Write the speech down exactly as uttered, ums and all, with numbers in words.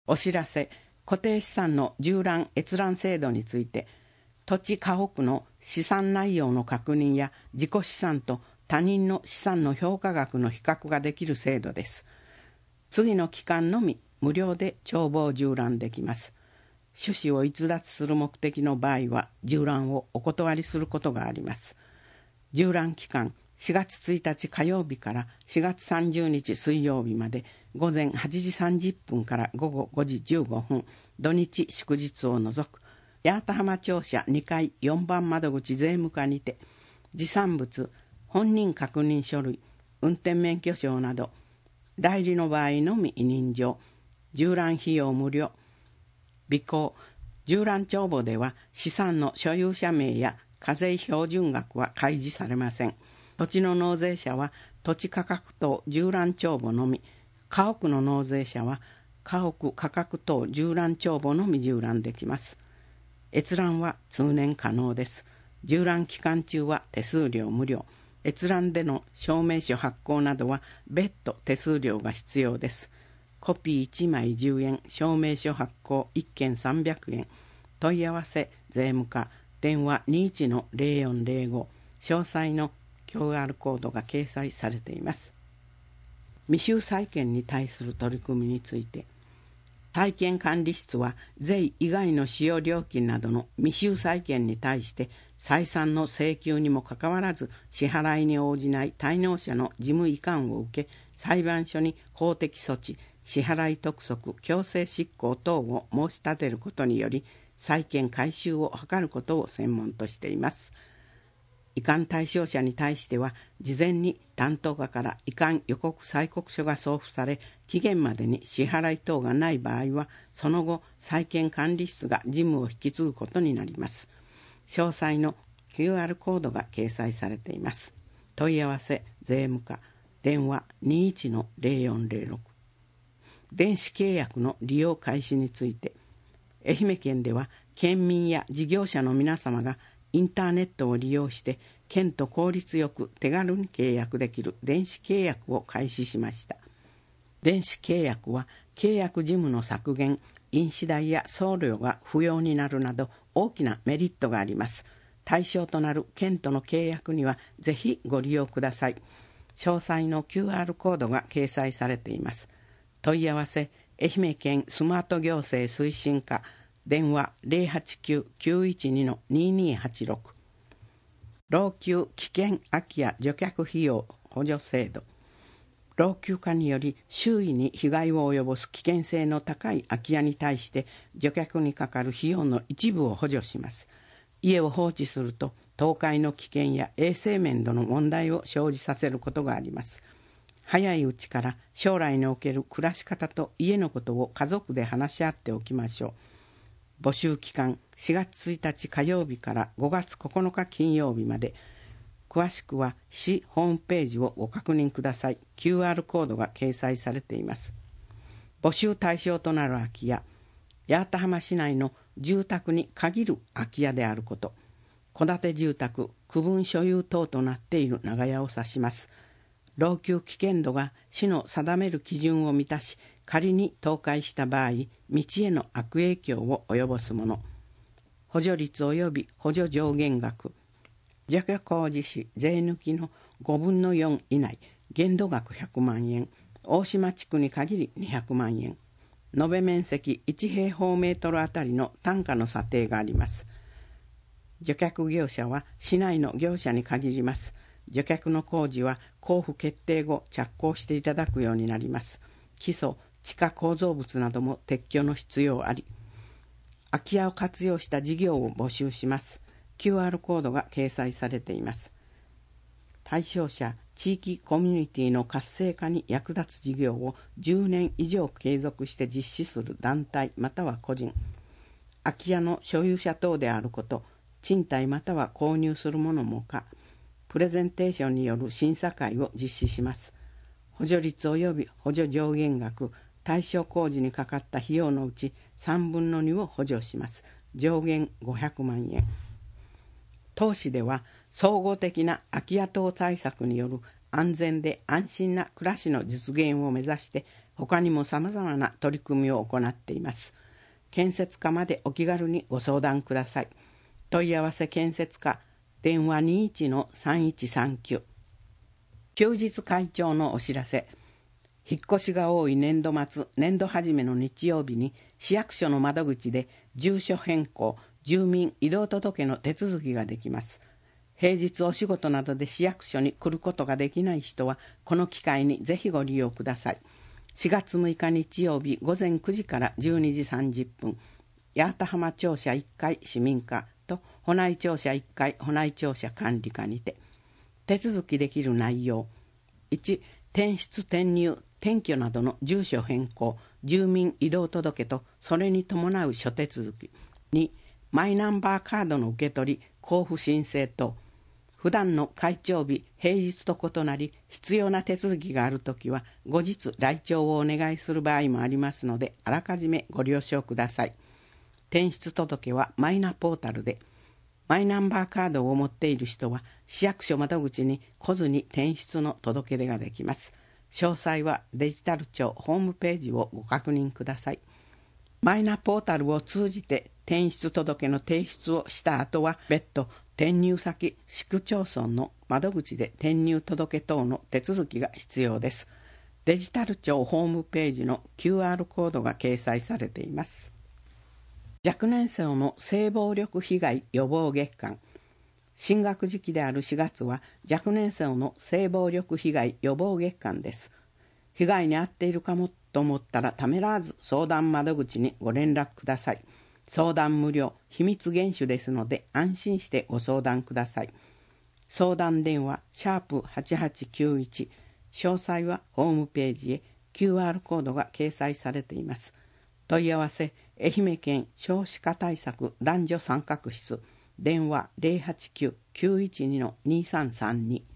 お知らせ、固定資産の縦覧閲覧制度について、土地家屋の資産内容の確認や自己資産と他人の資産の評価額の比較ができる制度です。次の期間のみ無料で帳簿を縦覧できます。趣旨を逸脱する目的の場合は縦覧をお断りすることがあります。縦覧期間、しがつついたち火曜日からしがつさんじゅうにち水曜日まで午前はちじさんじゅっぷんから午後ごじじゅうごふん、土日祝日を除く八幡浜庁舎にかいよんばん窓口税務課にて、持産物、本人確認書類、運転免許証など代理の場合のみ委任状、縦覧費用無料。備考、縦覧帳簿では資産の所有者名や課税標準額は開示されません。土地の納税者は土地価格等縦覧帳簿のみ、家屋の納税者は家屋価格等縦覧帳簿のみ縦覧できます。閲覧は通年可能です。縦覧期間中は手数料無料。閲覧での証明書発行などは別途手数料が必要です。コピーいちまいじゅうえん、証明書発行いっけんさんびゃくえん。問い合わせ税務課、電話 にいちのぜろよんぜろご。詳細の キューアール コードが掲載されています。未収債権に対する取り組みについて、債権管理室は税以外の使用料金などの未収債権に対して再三の請求にもかかわらず支払いに応じない滞納者の事務移管を受け、裁判所に法的措置、支払い督促、強制執行等を申し立てることにより債権回収を図ることを専門としています。移管対象者に対しては事前に担当課から移管予告催告書が送付され、期限までに支払い等がない場合はその後債権管理室が事務を引き継ぐことになります。詳細の キューアール コードが掲載されています。問い合わせ税務課、電話 にいちのぜろよんぜろろく。電子契約の利用開始について、愛媛県では県民や事業者の皆様がインターネットを利用して県と効率よく手軽に契約できる電子契約を開始しました。電子契約は契約事務の削減、印紙代や送料が不要になるなど大きなメリットがあります。対象となる県との契約にはぜひご利用ください。詳細の キューアール コードが掲載されています。問い合わせ愛媛県スマート行政推進課、電話 ぜろはちきゅう きゅういちに ににはちろく。老朽危険空き家除却費用補助制度。老朽化により周囲に被害を及ぼす危険性の高い空き家に対して除却にかかる費用の一部を補助します。家を放置すると倒壊の危険や衛生面での問題を生じさせることがあります。早いうちから将来における暮らし方と家のことを家族で話し合っておきましょう。募集期間しがつついたち火曜日からごがつここのか金曜日まで。詳しくは市ホームページをご確認ください。 キューアール コードが掲載されています。募集対象となる空き家、八幡浜市内の住宅に限る空き家であること、戸建て住宅、区分所有等となっている長屋を指します。老朽危険度が市の定める基準を満たし、仮に倒壊した場合、道への悪影響を及ぼすもの。補助率及び補助上限額、除去工事費税抜きのごぶんのよん以内、限度額ひゃくまんえん、大島地区に限りにひゃくまんえん、延べ面積いちへいほうメートルあたりの単価の査定があります。除却業者は市内の業者に限ります。除却の工事は交付決定後着工していただくようになります。基礎、地下構造物なども撤去の必要あり。空き家を活用した事業を募集します。キューアール コードが掲載されています。対象者、地域コミュニティの活性化に役立つ事業をじゅうねん以上継続して実施する団体または個人、空き家の所有者等であること、賃貸または購入する者もか、プレゼンテーションによる審査会を実施します。補助率及び補助上限額、対象工事にかかった費用のうちさんぶんのにを補助します。上限ごひゃくまんえん。当市では総合的な空き家等対策による安全で安心な暮らしの実現を目指して、 他にもさまざまな取り組みを行っています。建設課までお気軽にご相談ください。問い合わせ建設課、電話 にじゅういちのさんいちさんきゅう。休日会長のお知らせ。引っ越しが多い年度末、年度初めの日曜日に市役所の窓口で住所変更、住民移動届の手続きができます。平日お仕事などで市役所に来ることができない人はこの機会にぜひご利用ください。しがつむいか日曜日午前くじからじゅうにじさんじゅっぷん、八幡浜庁舎いっかい市民課と保内庁舎いっかい保内庁舎管理課にて。手続きできる内容。いち、転出転入転居などの住所変更、住民移動届とそれに伴う諸手続き。に、マイナンバーカードの受け取り交付申請等。普段の開帳日平日と異なり必要な手続きがあるときは後日来庁をお願いする場合もありますので、あらかじめご了承ください。転出届はマイナポータルで、マイナンバーカードを持っている人は市役所窓口に来ずに転出の届け出ができます。詳細はデジタル庁ホームページをご確認ください。マイナポータルを通じて転出届の提出をした後は別途転入先市区町村の窓口で転入届等の手続きが必要です。デジタル庁ホームページの キューアール コードが掲載されています。若年層の性暴力被害予防月間。新学時期であるしがつは若年層の性暴力被害予防月間です。被害に遭っているかもと思ったらためらわず相談窓口にご連絡ください。相談無料、秘密厳守ですので安心してご相談ください。相談電話シャープはちはちきゅういち、詳細はホームページへ キューアール コードが掲載されています。問い合わせ、愛媛県少子化対策男女参画室、電話 ゼロはちきゅう きゅういちにのにさんさんに。